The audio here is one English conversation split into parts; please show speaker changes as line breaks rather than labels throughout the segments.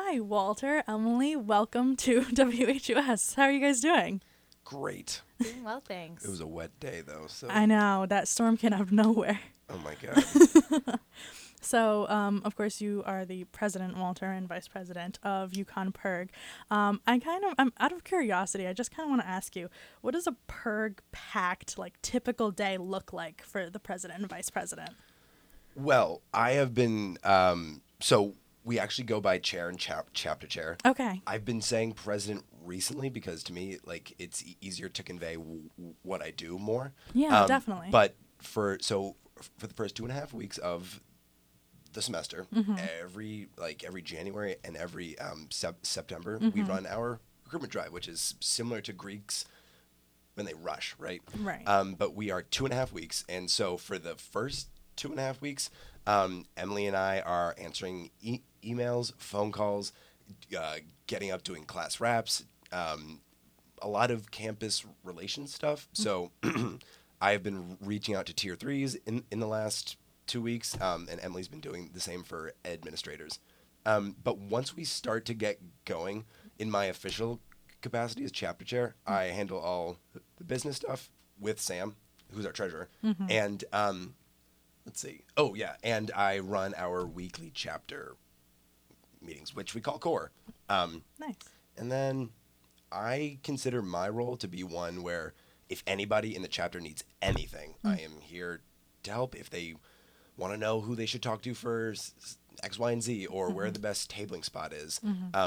Hi, Walter, Emily. Welcome to WHUS. How are you guys doing?
Great.
Doing well, thanks.
It was a wet day, though, so...
I know, that storm came out of nowhere.
Oh, my God.
So, of course, you are the president, Walter, and vice president of UConn PIRG. I'm out of curiosity, I just kind of want to ask you, what does a PIRG-packed, typical day look like for the president and vice president?
Well, I have been... so we actually go by chair and chapter chair.
Okay.
I've been saying president recently because, to me, it's easier to convey what I do more.
Yeah, definitely.
But for the first 2.5 weeks of the semester, every January and every September, we run our recruitment drive, which is similar to Greeks when they rush, right?
Right.
But we are 2.5 weeks, and so for the first 2.5 weeks, Emily and I are answering emails, phone calls, getting up doing class wraps, a lot of campus relations stuff. So I have been reaching out to tier 3s in the last 2 weeks, and Emily's been doing the same for administrators. But once we start to get going, in my official capacity as chapter chair, I handle all the business stuff with Sam, who's our treasurer, and let's see. Oh, yeah, and I run our weekly chapter meetings, which we call core.
Nice.
And then I consider my role to be one where if anybody in the chapter needs anything, I am here to help. If they want to know who they should talk to for X, Y, and Z, or where the best tabling spot is,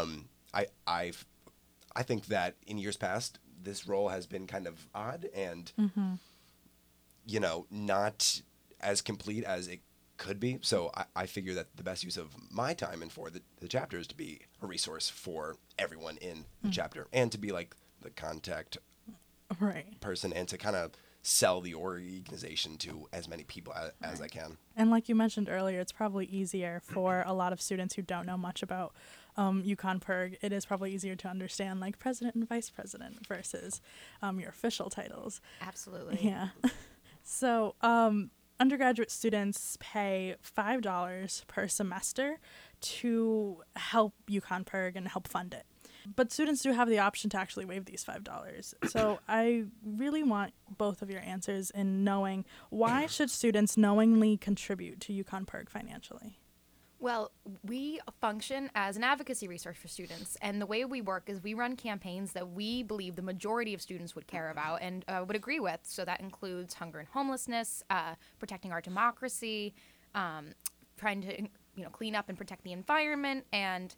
I think that in years past, this role has been kind of odd and, not as complete as it could be. So I figure that the best use of my time and for the chapter is to be a resource for everyone in the chapter and to be like the contact person and to kind of sell the organization to as many people as I can.
And like you mentioned earlier, it's probably easier for a lot of students who don't know much about UConn PIRG. It is probably easier to understand like president and vice president versus your official titles.
Absolutely.
Yeah. So undergraduate students pay $5 per semester to help UConn PIRG and help fund it. But students do have the option to actually waive these $5. So I really want both of your answers in knowing why should students knowingly contribute to UConn PIRG financially?
Well, we function as an advocacy resource for students, and the way we work is we run campaigns that we believe the majority of students would care about and would agree with. So that includes hunger and homelessness, protecting our democracy, trying to clean up and protect the environment, and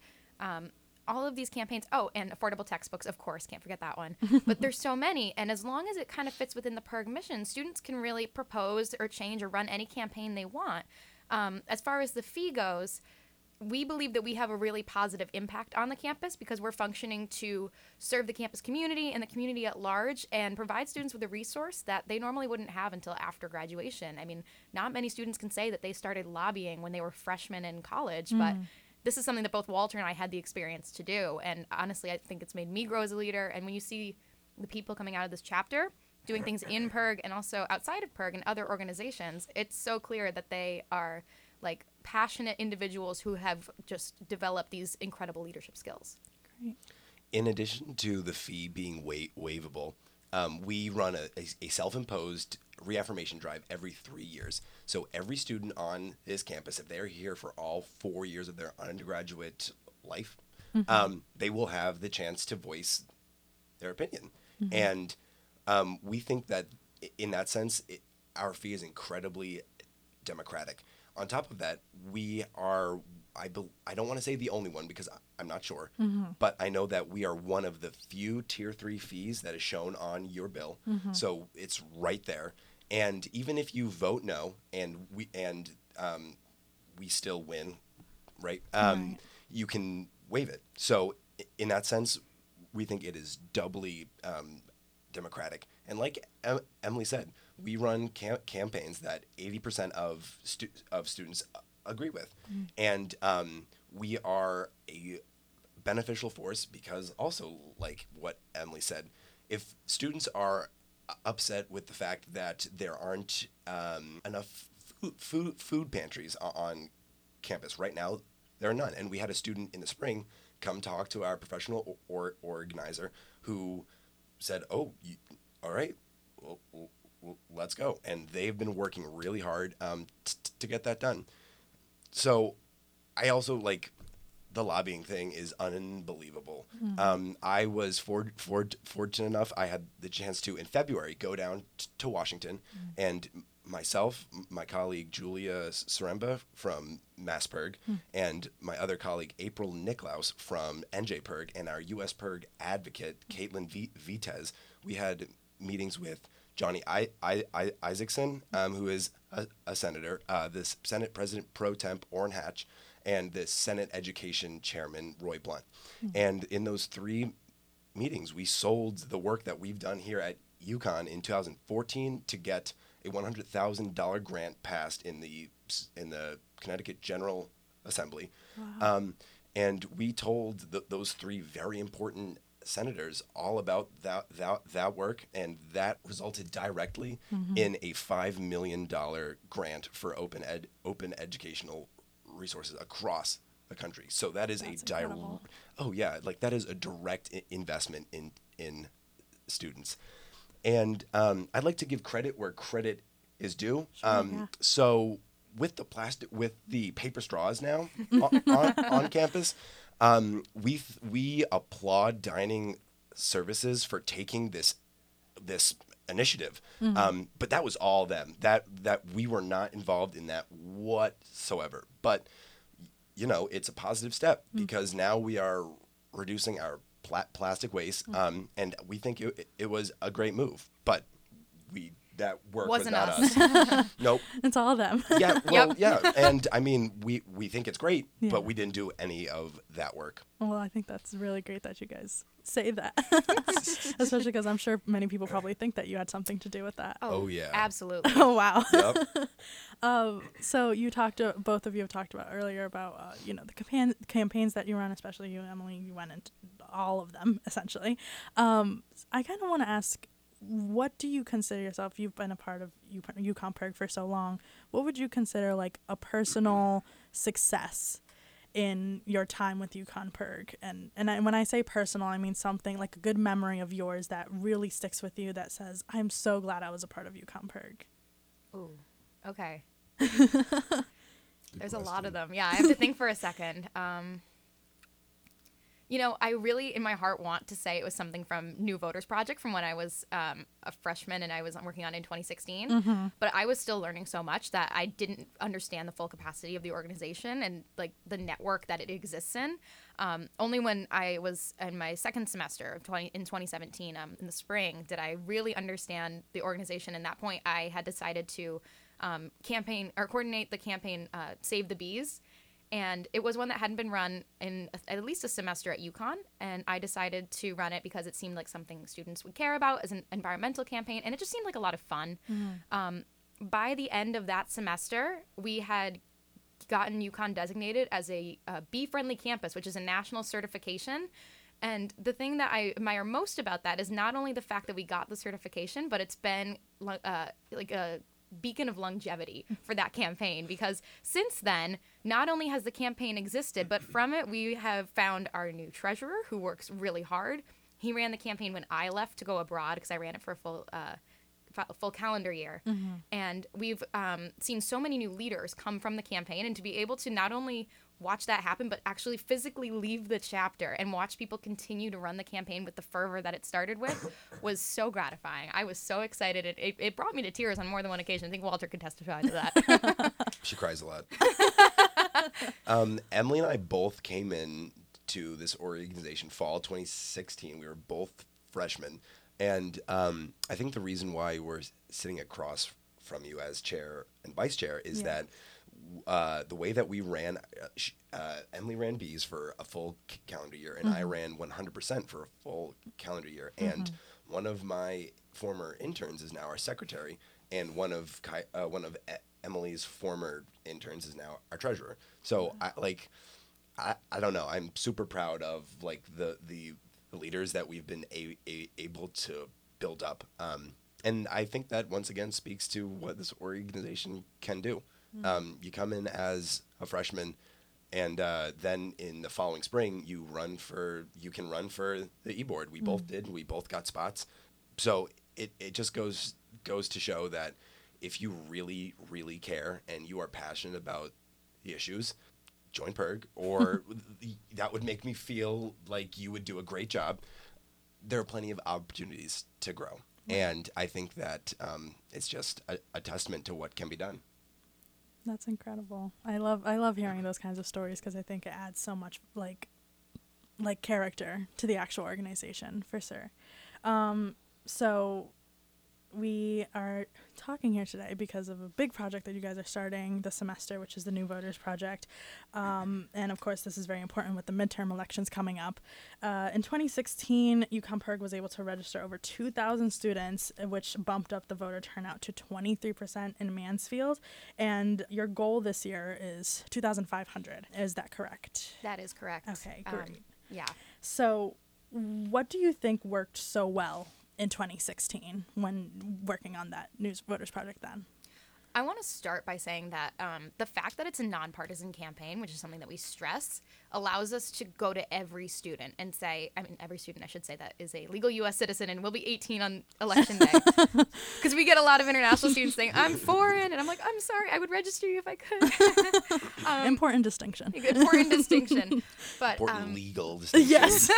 all of these campaigns. Oh, and affordable textbooks, of course, can't forget that one. But there's so many, and as long as it kind of fits within the PIRG mission, students can really propose or change or run any campaign they want. As far as the fee goes, we believe that we have a really positive impact on the campus because we're functioning to serve the campus community and the community at large and provide students with a resource that they normally wouldn't have until after graduation. I mean, not many students can say that they started lobbying when they were freshmen in college, but this is something that both Walter and I had the experience to do. And honestly, I think it's made me grow as a leader. And when you see the people coming out of this chapter doing things in PIRG and also outside of PIRG and other organizations, it's so clear that they are like passionate individuals who have just developed these incredible leadership skills.
Great.
In addition to the fee being waivable, we run a self-imposed reaffirmation drive every 3 years. So every student on this campus, if they're here for all 4 years of their undergraduate life, they will have the chance to voice their opinion. And we think that in that sense, our fee is incredibly democratic. On top of that, we are, I don't want to say the only one because I'm not sure, but I know that we are one of the few tier 3 fees that is shown on your bill. So it's right there. And even if you vote no and we still win, right? You can waive it. So in that sense, we think it is doubly democratic. And like Emily said, we run campaigns that 80% of students agree with. And we are a beneficial force because also, like what Emily said, if students are upset with the fact that there aren't enough food pantries on campus right now, there are none. And we had a student in the spring come talk to our professional organizer, who said, "Oh, all right, well, let's go." And they've been working really hard to get that done. So I also like the lobbying thing is unbelievable. I was fortunate enough. I had the chance to, in February, go down to Washington, and myself, my colleague Julia Saremba from MassPIRG, and my other colleague April Niklaus from NJPIRG, and our U.S. PIRG advocate Caitlin Vitez, we had meetings with Johnny Isaacson, who is a senator, the Senate President Pro Temp Orrin Hatch, and the Senate Education Chairman Roy Blunt. And in those 3 meetings, we sold the work that we've done here at UConn in 2014 to get a $100,000 grant passed in the Connecticut General Assembly.
Wow.
And we told those 3 very important senators all about that work, and that resulted directly in a $5 million grant for open educational resources across the country. So that is
That's
a direct.
incredible.
Oh yeah, like that is a direct investment in students, and I'd like to give credit where credit is due.
Yeah.
So with the paper straws now on campus, we applaud dining services for taking this initiative. But that was all them. That we were not involved in that whatsoever. But it's a positive step because now we are reducing our plastic waste, and we think it was a great move. But that work
Wasn't
was not us. Nope.
It's all them.
Yeah. Well,
Yep.
yeah. And I mean, we think it's great,
Yeah.
but we didn't do any of that work.
Well, I think that's really great that you guys say that, especially because I'm sure many people probably think that you had something to do with that.
Oh, yeah.
Absolutely.
Oh, wow.
Yep.
So both of you have talked about earlier about the campaigns that you run, especially you, Emily. You went into all of them essentially. I kind of want to ask, what do you consider yourself? You've been a part of UConn PIRG for so long. What would you consider like a personal success in your time with UConn PIRG? And when I say personal, I mean something like a good memory of yours that really sticks with you that says, I'm so glad I was a part of UConn PIRG.
Ooh. Okay. There's a lot of them. Yeah, I have to think for a second. I really, in my heart, want to say it was something from New Voters Project from when I was a freshman and I was working on it in 2016. But I was still learning so much that I didn't understand the full capacity of the organization and like the network that it exists in. Only when I was in my second semester in 2017, in the spring, did I really understand the organization. At that point, I had decided to campaign or coordinate the campaign Save the Bees. And it was one that hadn't been run in at least a semester at UConn. And I decided to run it because it seemed like something students would care about as an environmental campaign. And it just seemed like a lot of fun. By the end of that semester, we had gotten UConn designated as a bee-friendly campus, which is a national certification. And the thing that I admire most about that is not only the fact that we got the certification, but it's been like a beacon of longevity for that campaign, because since then, not only has the campaign existed, but from it we have found our new treasurer who works really hard. He ran the campaign when I left to go abroad because I ran it for a full calendar year. And we've seen so many new leaders come from the campaign, and to be able to not only watch that happen, but actually physically leave the chapter and watch people continue to run the campaign with the fervor that it started with was so gratifying. I was so excited. It brought me to tears on more than one occasion. I think Walter could testify to that.
She cries a lot. Emily and I both came in to this organization fall 2016. We were both freshmen. And I think the reason why we're sitting across from you as chair and vice chair is that the way that we ran, Emily ran bees for a full calendar year, and I ran 100% for a full calendar year. And one of my former interns is now our secretary, and one of Emily's former interns is now our treasurer. So I don't know. I'm super proud of like the leaders that we've been able to build up. And I think that once again speaks to what this organization can do. You come in as a freshman And then in the following spring, you can run for the e-board. We both did. We both got spots. So it just goes to show that if you really, really care and you are passionate about the issues, join PIRG, or that would make me feel like you would do a great job. There are plenty of opportunities to grow. And I think that it's just a testament to what can be done.
That's incredible. I love hearing those kinds of stories because I think it adds so much like character to the actual organization for sure. So we are talking here today because of a big project that you guys are starting this semester, which is the New Voters Project. And of course, this is very important with the midterm elections coming up. In 2016, UConn PIRG was able to register over 2,000 students, which bumped up the voter turnout to 23% in Mansfield. And your goal this year is 2,500. Is that correct?
That is correct.
Okay, great.
Yeah.
So what do you think worked so well in 2016 when working on that New Voters Project then?
I want to start by saying that the fact that it's a nonpartisan campaign, which is something that we stress, allows us to go to every student and say, every student, I should say, that is a legal U.S. citizen and will be 18 on election day. Because we get a lot of international students saying, I'm foreign. And I'm like, I'm sorry, I would register you if I could.
Important distinction.
Important distinction. But,
important legal distinction.
Yes.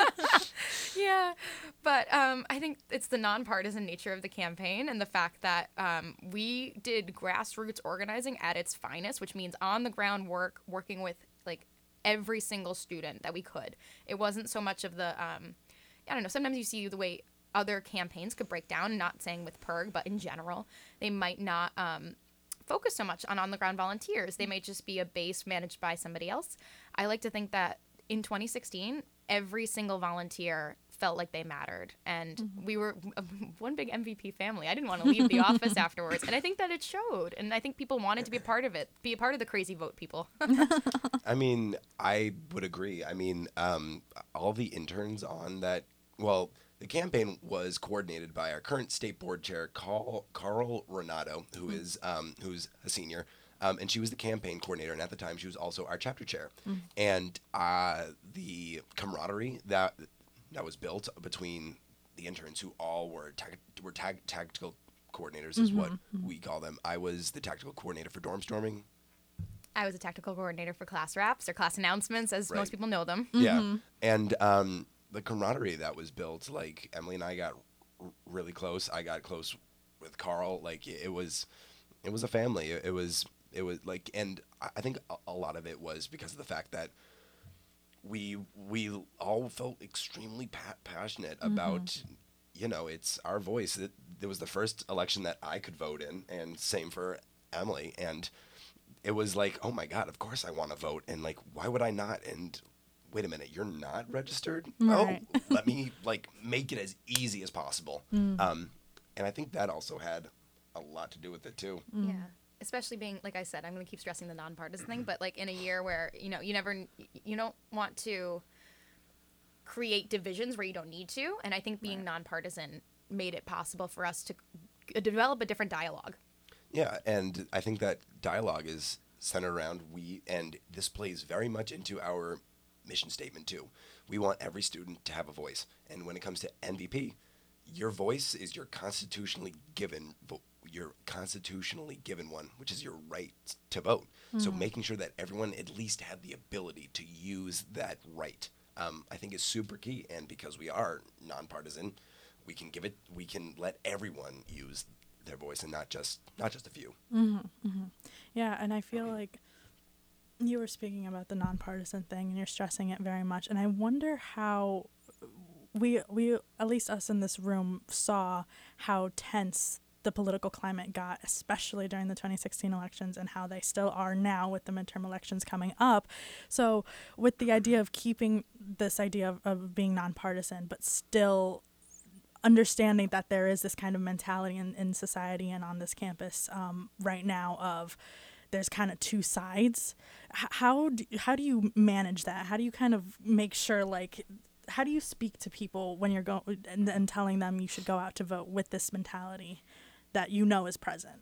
Yeah, but I think it's the nonpartisan nature of the campaign and the fact that we did grassroots organizing at its finest, which means on the ground work, working with like every single student that we could. It wasn't so much of the, I don't know, sometimes you see the way other campaigns could break down, not saying with PIRG, but in general, they might not focus so much on the ground volunteers. They might just be a base managed by somebody else. I like to think that in 2016, every single volunteer felt like they mattered, and we were one big MVP family. I didn't want to leave the office afterwards, and I think that it showed, and I think people wanted to be a part of it, be a part of the crazy vote people.
I mean, I would agree. I mean, all the interns on that, well, the campaign was coordinated by our current state board chair, Carl Renato, who is who's a senior. And she was the campaign coordinator, and at the time, she was also our chapter chair. And the camaraderie that was built between the interns, who all were tactical coordinators, is what we call them. I was the tactical coordinator for dorm storming.
I was a tactical coordinator for class wraps or class announcements, as most people know them.
Yeah, and the camaraderie that was built, like Emily and I got really close. I got close with Carl. Like it was a family. It was like, and I think a lot of it was because of the fact that we all felt extremely passionate about, it's our voice. It was the first election that I could vote in, and same for Emily. And it was like, oh my God, of course I want to vote. And like, why would I not? And wait a minute, you're not registered?
Right.
Oh, let me like make it as easy as possible. And I think that also had a lot to do with it too.
Yeah. Especially being, like I said, I'm going to keep stressing the nonpartisan thing, but like in a year where, you don't want to create divisions where you don't need to. And I think being nonpartisan made it possible for us to develop a different dialogue.
Yeah. And I think that dialogue is centered around and this plays very much into our mission statement too. We want every student to have a voice. And when it comes to NVP, your voice is your constitutionally given one, which is your right to vote. So making sure that everyone at least had the ability to use that right, I think is super key. And because we are nonpartisan, we can let everyone use their voice and not just a few.
Yeah, and I feel like you were speaking about the nonpartisan thing and you're stressing it very much. And I wonder how we at least us in this room saw how tense the political climate got, especially during the 2016 elections, and how they still are now with the midterm elections coming up. So with the idea of keeping this idea of being nonpartisan, but still understanding that there is this kind of mentality in society and on this campus right now of there's kind of two sides. How do you manage that? How do you kind of make sure, like, how do you speak to people when you're going and telling them you should go out to vote with this mentality that is present?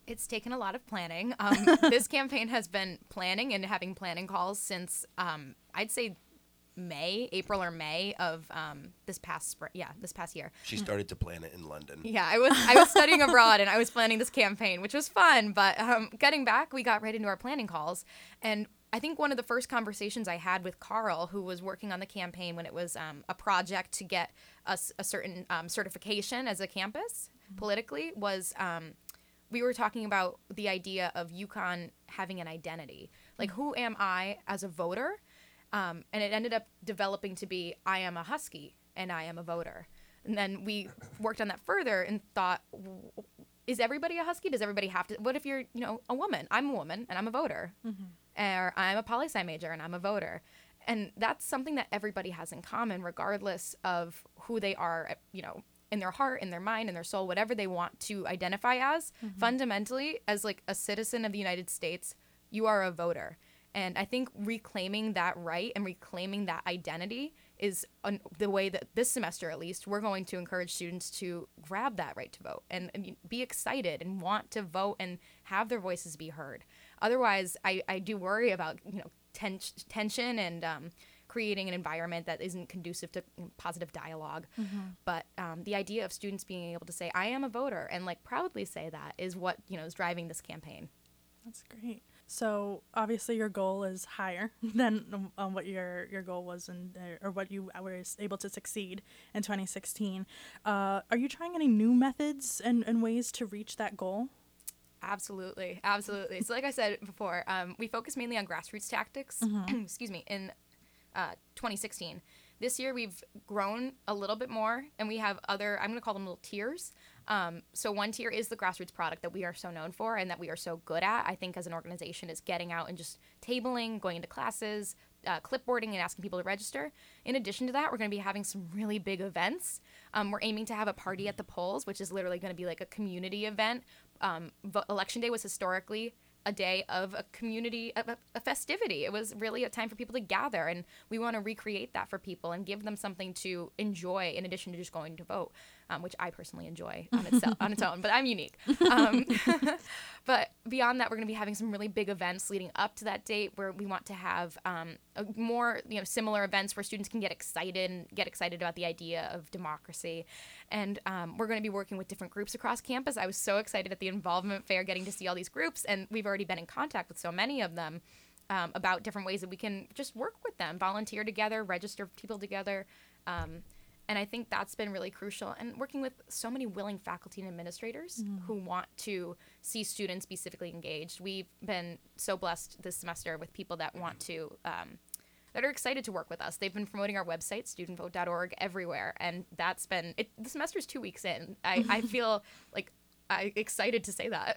It's taken a lot of planning. This campaign has been planning and having planning calls since I'd say April or May of this past spring. Yeah, this past year.
She started to plan it in London.
Yeah, I was studying abroad and I was planning this campaign, which was fun. But getting back, we got right into our planning calls, and I think one of the first conversations I had with Carl, who was working on the campaign when it was a project to get us a certain certification as a campus politically, was we were talking about the idea of UConn having an identity. Like, who am I as a voter? And it ended up developing to be, I am a Husky and I am a voter. And then we worked on that further and thought, is everybody a Husky? Does everybody have to? What if you're, a woman? I'm a woman and I'm a voter. Or I'm a poli-sci major and I'm a voter. And that's something that everybody has in common, regardless of who they are, in their heart, in their mind, in their soul, whatever they want to identify as. Fundamentally, as like a citizen of the United States, you are a voter. And I think reclaiming that right and reclaiming that identity is the way that this semester, at least, we're going to encourage students to grab that right to vote and be excited and want to vote and have their voices be heard. Otherwise, I do worry about tension and creating an environment that isn't conducive to positive dialogue. But the idea of students being able to say, I am a voter, and like proudly say that is what is driving this campaign.
That's great. So obviously your goal is higher than what your goal was or what you were able to succeed in 2016. Are you trying any new methods and ways to reach that goal?
Absolutely. So like I said before, we focus mainly on grassroots tactics, excuse me, in 2016. This year we've grown a little bit more, and we have other, I'm going to call them little tiers. So one tier is the grassroots product that we are so known for and that we are so good at, I think, as an organization, is getting out and just tabling, going into classes, clipboarding, and asking people to register. In addition to that, we're going to be having some really big events. We're aiming to have a party at the polls, which is literally going to be like a community event. Election Day was historically a day of a community, a festivity. It was really a time for people to gather, and we want to recreate that for people and give them something to enjoy in addition to just going to vote, which I personally enjoy on its own, but I'm unique. But beyond that, we're going to be having some really big events leading up to that date where we want to have more similar events where students can get excited about the idea of democracy. And we're going to be working with different groups across campus. I was so excited at the involvement fair getting to see all these groups, and we've already been in contact with so many of them about different ways that we can just work with them, volunteer together, register people together. And I think that's been really crucial. And working with so many willing faculty and administrators who want to see students be civically engaged. We've been so blessed this semester with people that want to, that are excited to work with us. They've been promoting our website, studentvote.org, everywhere. And that's been, the semester's 2 weeks in. I feel like I'm excited to say that.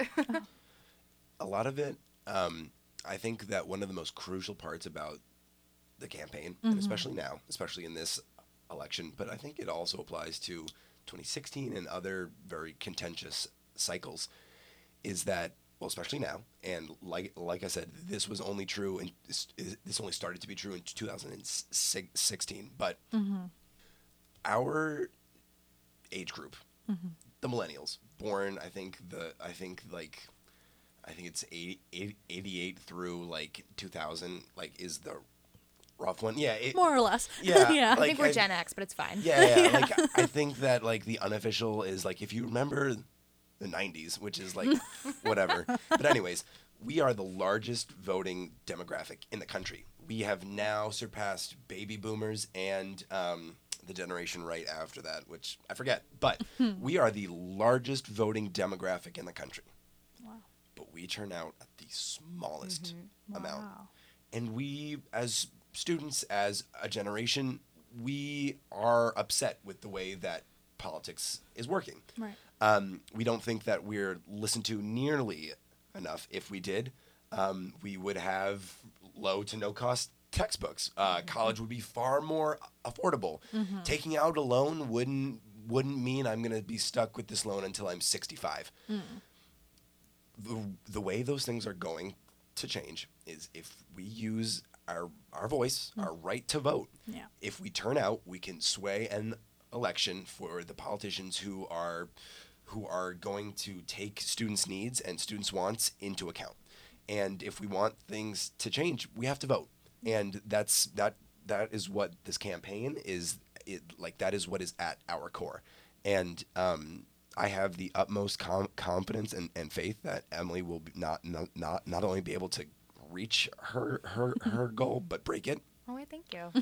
A lot of it, I think that one of the most crucial parts about the campaign, and especially now, especially in this election, but I think it also applies to 2016 and other very contentious cycles, is that, well, especially now, and like I said, this was only true, and this only started to be true in 2016, but our age group, the millennials, born, I think it's 88 through like 2000, like is the rough one. Yeah.
More or less.
Yeah.
Yeah.
I think we're Gen X, but it's fine.
Yeah. Like, I think that like the unofficial is like, if you remember the 90s, which is like whatever. But anyways, we are the largest voting demographic in the country. We have now surpassed baby boomers and the generation right after that, which I forget. But we are the largest voting demographic in the country.
Wow.
But we turn out at the smallest amount.
Wow.
And we, as students, as a generation, we are upset with the way that politics is working.
Right.
We don't think that we're listened to nearly enough. If we did, we would have low to no cost textbooks. College would be far more affordable. Taking out a loan wouldn't mean I'm going to be stuck with this loan until I'm 65. The way those things are going to change is if we use our voice, our right to vote.
Yeah.
If we turn out, we can sway an election for the politicians who are who are going to take students' needs and students' wants into account. And if we want things to change, we have to vote. And that is what this campaign is. That is what is at our core. And I have the utmost confidence and faith that Emily will not only be able to reach her goal, but break it.
Oh, I thank you.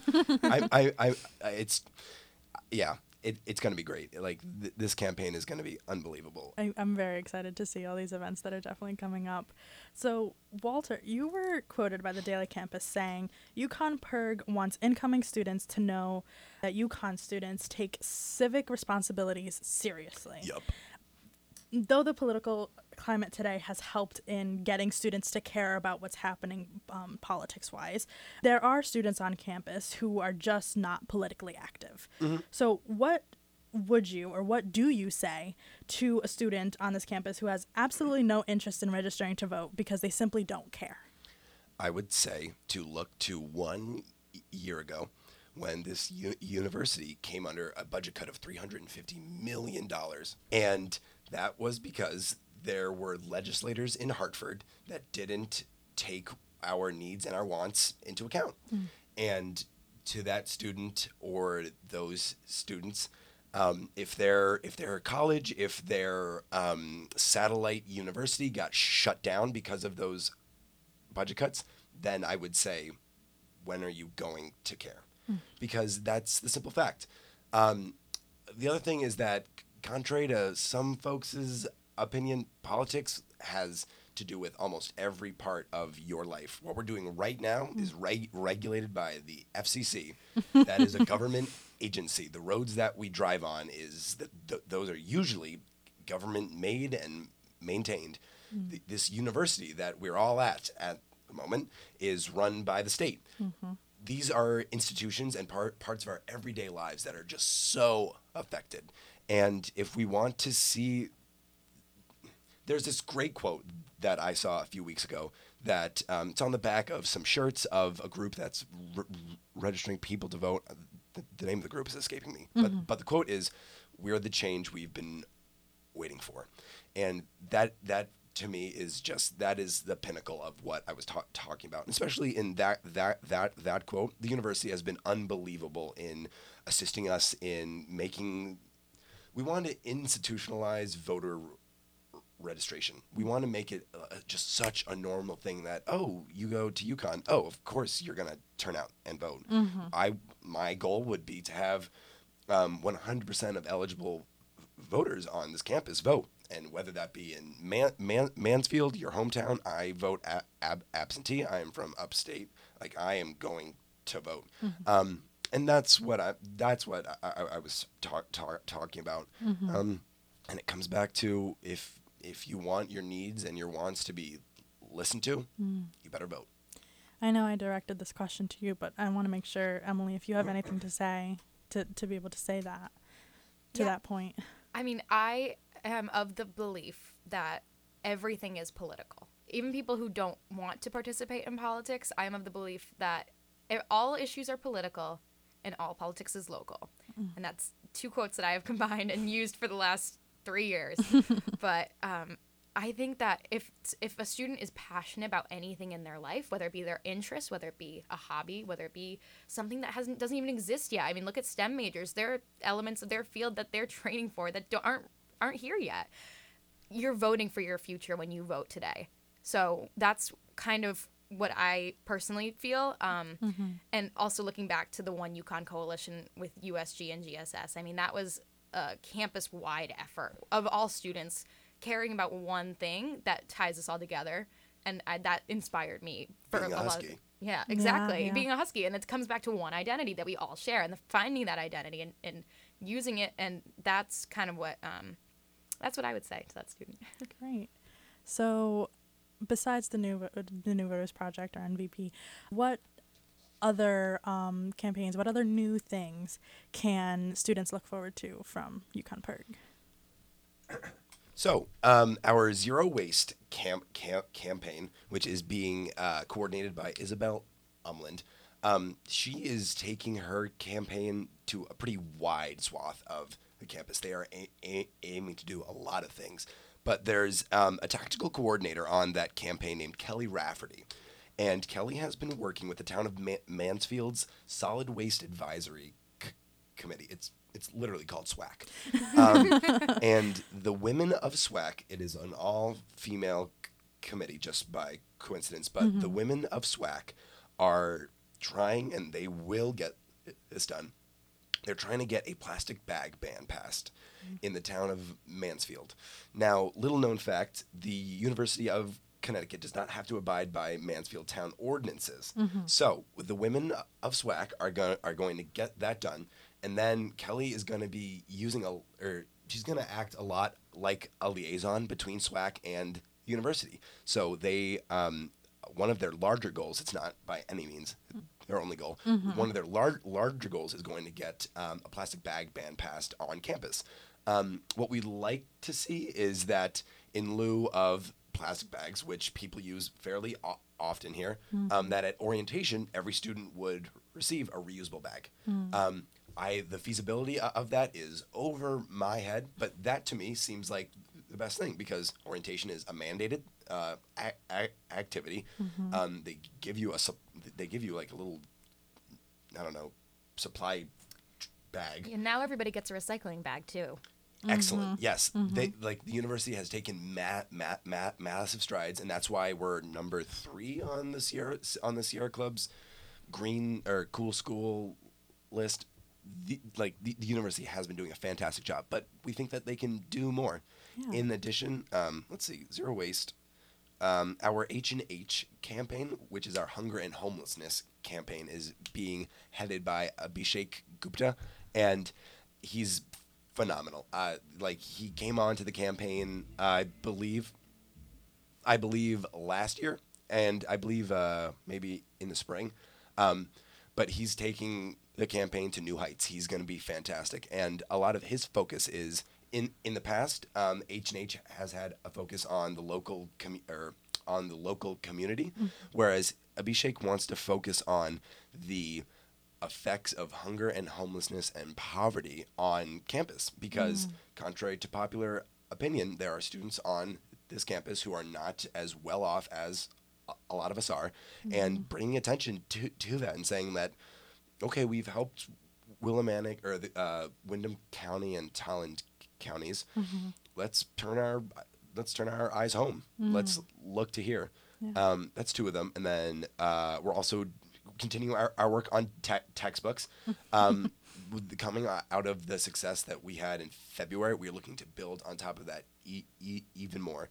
It's going to be great. This campaign is going to be unbelievable.
I'm very excited to see all these events that are definitely coming up. So, Walter, you were quoted by the Daily Campus saying, UConn-PIRG wants incoming students to know that UConn students take civic responsibilities seriously.
Yep.
Though the political climate today has helped in getting students to care about what's happening politics-wise, there are students on campus who are just not politically active. Mm-hmm. So what would you or what do you say to a student on this campus who has absolutely no interest in registering to vote because they simply don't care?
I would say to look to 1 year ago when this university came under a budget cut of $350 million. And that was because there were legislators in Hartford that didn't take our needs and our wants into account. Mm. And to that student or those students, if their college, if their satellite university got shut down because of those budget cuts, then I would say, when are you going to care? Mm. Because that's the simple fact. The other thing is that, contrary to some folks' opinion, politics has to do with almost every part of your life. What we're doing right now is regulated by the FCC. That is a government agency. The roads that we drive on those are usually government made and maintained. This university that we're all at the moment is run by the state. Mm-hmm. These are institutions and parts of our everyday lives that are just so affected. And if we want to see, there's this great quote that I saw a few weeks ago that it's on the back of some shirts of a group that's registering people to vote. The name of the group is escaping me. Mm-hmm. But the quote is, "We're the change we've been waiting for." And that to me is the pinnacle of what I was talking about. And especially in that quote, the university has been unbelievable in assisting us in making. We want to institutionalize voter registration. We want to make it just such a normal thing that, you go to UConn, of course you're going to turn out and vote. Mm-hmm. My goal would be to have 100% of eligible voters on this campus vote. And whether that be in Mansfield, your hometown, I vote absentee. I am from upstate. I am going to vote. Mm-hmm. And that's what I was talking about. Mm-hmm. And it comes back to if you want your needs and your wants to be listened to, you better vote.
I know I directed this question to you, but I want to make sure, Emily, if you have anything to say, to be able to say that to that point.
I mean, I am of the belief that everything is political. Even people who don't want to participate in politics, I am of the belief that all issues are political and all politics is local. Mm. And that's two quotes that I have combined and used for the last 3 years. But I think that if a student is passionate about anything in their life, whether it be their interest, whether it be a hobby, whether it be something that doesn't even exist yet. I mean, look at STEM majors. There are elements of their field that they're training for that aren't here yet. You're voting for your future when you vote today. So that's kind of what I personally feel. And also looking back to the One UConn Coalition with USG and GSS, I mean, that was a campus-wide effort of all students caring about one thing that ties us all together. And that inspired me for
being
a
lot
Husky. Yeah, exactly. Yeah. Being a Husky. And it comes back to one identity that we all share and finding that identity and using it. And that's kind of what I would say to that student.
Great. So besides the New Voters Project, or NVP, what other campaigns, what other new things can students look forward to from UConn-PIRG?
So our Zero Waste campaign, which is being coordinated by Isabel Umland, She is taking her campaign to a pretty wide swath of the campus. They are aiming to do a lot of things. But there's a tactical coordinator on that campaign named Kelly Rafferty. And Kelly has been working with the town of Mansfield's Solid Waste Advisory Committee. It's literally called SWAC. And the Women of SWAC, it is an all-female committee just by coincidence, but the Women of SWAC are trying, and they will get this done, they're trying to get a plastic bag ban passed in the town of Mansfield. Now, little known fact, the University of Connecticut does not have to abide by Mansfield town ordinances. So the Women of SWAC are going to get that done, and then Kelly is going to be she's going to act a lot like a liaison between SWAC and the university. So they, one of their larger goals, it's not by any means their only goal, one of their larger goals is going to get a plastic bag ban passed on campus. What we'd like to see is that in lieu of plastic bags, which people use fairly often here, that at orientation, every student would receive a reusable bag. The feasibility of that is over my head, but that to me seems like the best thing because orientation is a mandated activity. They give you like a little, I don't know, supply bag.
And now everybody gets a recycling bag too.
Excellent. Yes, they the university has taken massive strides, and that's why we're number 3 on the Sierra Club's green or cool school list. The university has been doing a fantastic job, but we think that they can do more. Yeah. In addition, let's see, Zero Waste, our H&H campaign, which is our hunger and homelessness campaign, is being headed by Abhishek Gupta, and he's phenomenal. He came on to the campaign, I believe last year, and I believe maybe in the spring, but he's taking the campaign to new heights. He's going to be fantastic, and a lot of his focus is in the past. H&H has had a focus on the local community, whereas Abhishek wants to focus on the effects of hunger and homelessness and poverty on campus because contrary to popular opinion, there are students on this campus who are not as well off as a lot of us are, and bringing attention to that and saying that, okay, we've helped Willimantic or the Windham County and Tolland counties. Let's turn our eyes home. Let's look to here. Yeah. That's 2 of them, and then we're also continue our work on textbooks. Coming out of the success that we had in February, we're looking to build on top of that even more.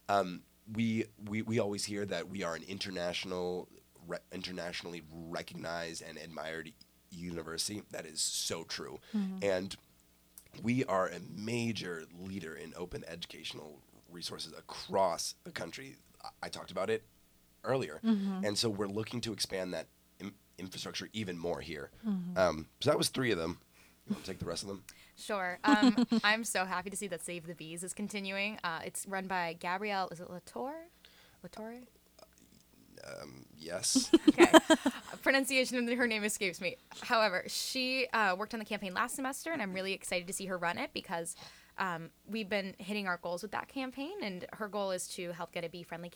We always hear that we are an internationally recognized and admired university. That is so true. And we are a major leader in open educational resources across the country. I talked about it earlier. And so we're looking to expand that infrastructure even more here. So that was 3 of them. You want to take the rest of them?
Sure. I'm so happy to see that Save the Bees is continuing. It's run by Gabrielle, is it Latour?
Yes.
Okay. Pronunciation of her name escapes me. However, she worked on the campaign last semester, and I'm really excited to see her run it because we've been hitting our goals with that campaign, and her goal is to help get a bee-friendly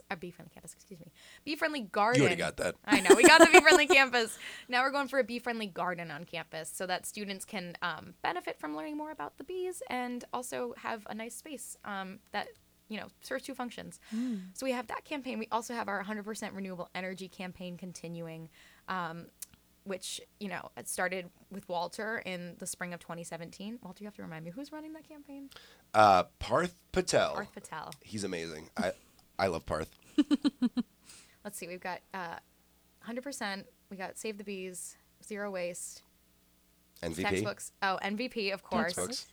garden.
You already got that.
I know. We got the bee-friendly campus. Now we're going for a bee-friendly garden on campus so that students can benefit from learning more about the bees and also have a nice space that serves 2 functions. So we have that campaign. We also have our 100% renewable energy campaign continuing, which, it started with Walter in the spring of 2017. Walter, you have to remind me, who's running that campaign?
Parth Patel.
Parth Patel.
He's amazing. I love Parth.
Let's see. We've got 100%. We got Save the Bees, Zero Waste.
MVP.
Textbooks. Oh, MVP, of course.
Textbooks.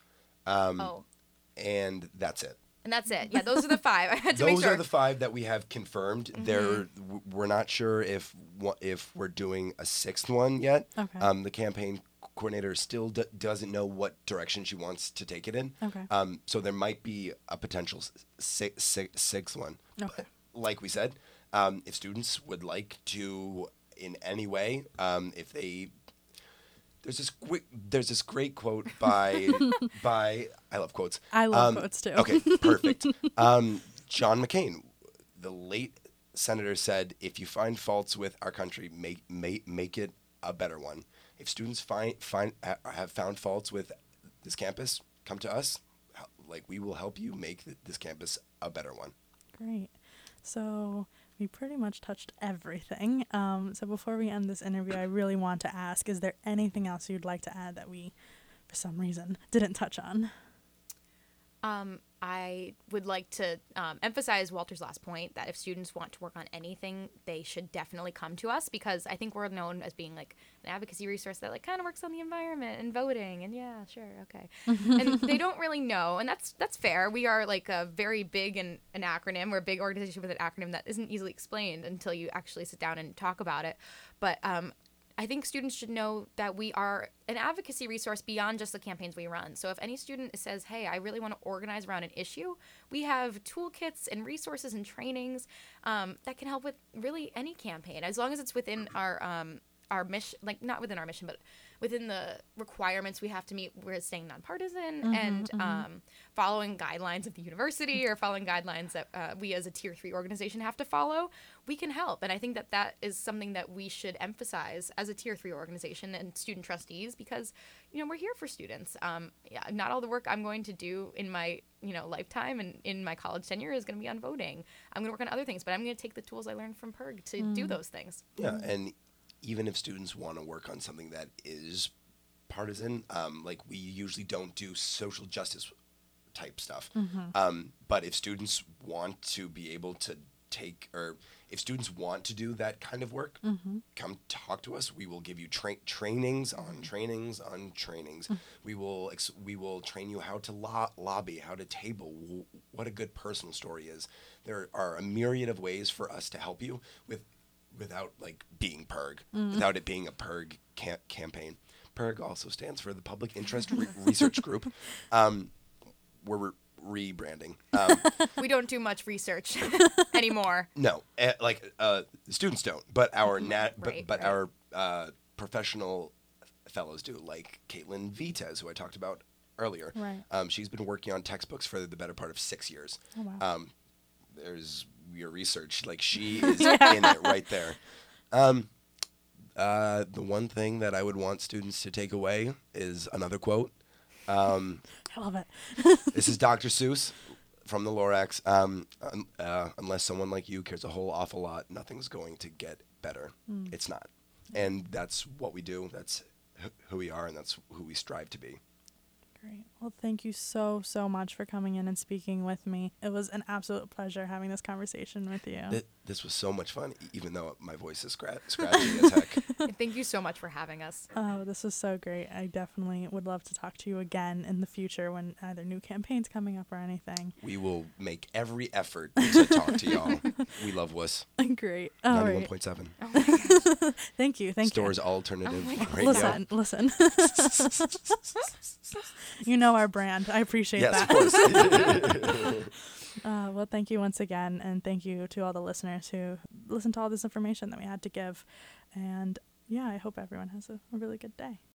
And that's it.
And that's it. Yeah, those are the 5. I had to make sure.
Those are the 5 that we have confirmed. We're not sure if we're doing a 6th one yet.
Okay.
The campaign coordinator still doesn't know what direction she wants to take it in.
Okay.
So there might be a potential 6th one.
Okay.
But like we said, if students would like to in any way, if they there's this great quote by I love quotes.
I love quotes too.
Okay, perfect. John McCain, the late senator, said, "If you find faults with our country, make it a better one. If students have found faults with this campus, come to us. Like, we will help you make this campus a better one."
Great. So we pretty much touched everything. So before we end this interview, I really want to ask, is there anything else you'd like to add that we, for some reason, didn't touch on?
I would like to emphasize Walter's last point, that if students want to work on anything, they should definitely come to us, because I think we're known as being like an advocacy resource that like kind of works on the environment and voting, and yeah, sure, okay. And they don't really know, and that's fair. We are like a very big an acronym. We're a big organization with an acronym that isn't easily explained until you actually sit down and talk about it. But I think students should know that we are an advocacy resource beyond just the campaigns we run. So if any student says, hey, I really want to organize around an issue, we have toolkits and resources and trainings that can help with really any campaign, as long as it's within our mission, like not within our mission, but within the requirements we have to meet. We're staying nonpartisan and following guidelines of the university, or following guidelines that we as a Tier 3 organization have to follow. We can help. And I think that is something that we should emphasize as a Tier 3 organization and student trustees, because, we're here for students. Not all the work I'm going to do in my, lifetime and in my college tenure is going to be on voting. I'm going to work on other things, but I'm going to take the tools I learned from PIRG to do those things.
Yeah, and even if students want to work on something that is partisan, like we usually don't do social justice type stuff. But if students want to be able to if students want to do that kind of work, come talk to us. We will give you trainings on trainings on trainings. We will train you how to lobby, how to table, what a good personal story is. There are a myriad of ways for us to help you without like being PIRG, without it being a PIRG campaign. PIRG also stands for the Public Interest Research Group. We're rebranding.
We don't do much research anymore.
No, the students don't, but our our professional fellows do, like Caitlin Vitez, who I talked about earlier.
Right.
She's been working on textbooks for the better part of 6 years.
Oh, wow.
There's your research, like she is in it right there. The one thing that I would want students to take away is another quote.
I love it.
This is Dr. Seuss from the Lorax. Unless someone like you cares a whole awful lot, nothing's going to get better. It's not. And that's what we do. That's who we are, and that's who we strive to be.
Great. Well, thank you so much for coming in and speaking with me. It was an absolute pleasure having this conversation with you.
This was so much fun, even though my voice is scratchy as heck.
Thank you so much for having us.
Oh, this was so great. I definitely would love to talk to you again in the future when either new campaigns coming up or anything.
We will make every effort to talk to y'all. We love WUS.
Great. All right.
91.7.
Thank you.
Store's alternative radio.
Listen. You know our brand. I appreciate that.
Yes, of course.
Well, thank you once again, and thank you to all the listeners who listened to all this information that we had to give. And yeah, I hope everyone has a really good day.